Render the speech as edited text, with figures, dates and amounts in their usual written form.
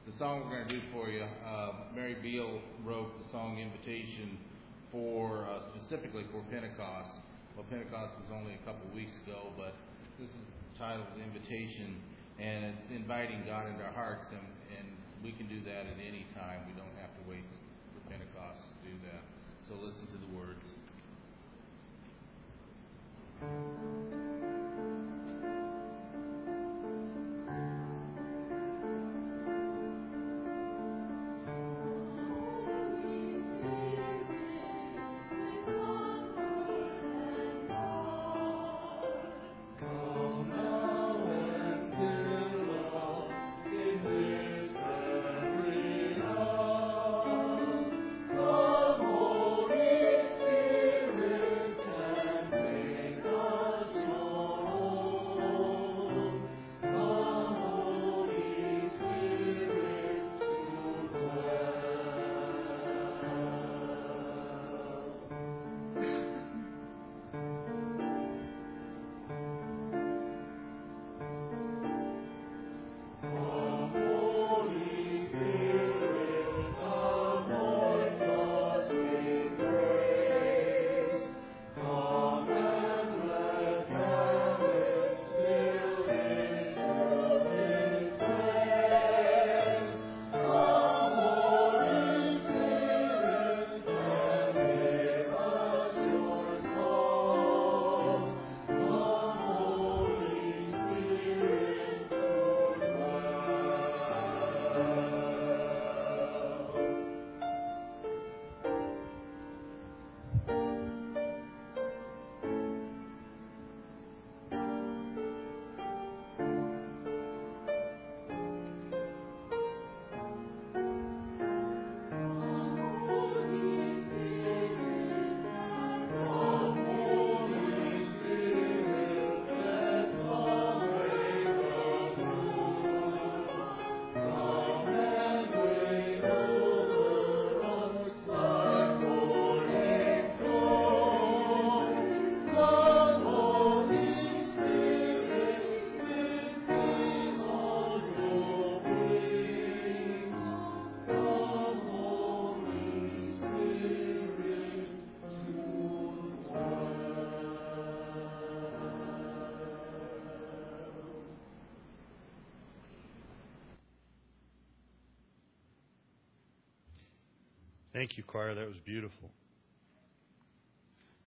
the song we're going to do for you, Mary Beal wrote the song Invitation for specifically for Pentecost. Well, Pentecost was only a couple weeks ago, but this is titled Invitation, and it's inviting God into our hearts, and we can do that at any time. We don't have to wait for Pentecost to do that. So listen to the words. Thank you, choir. That was beautiful.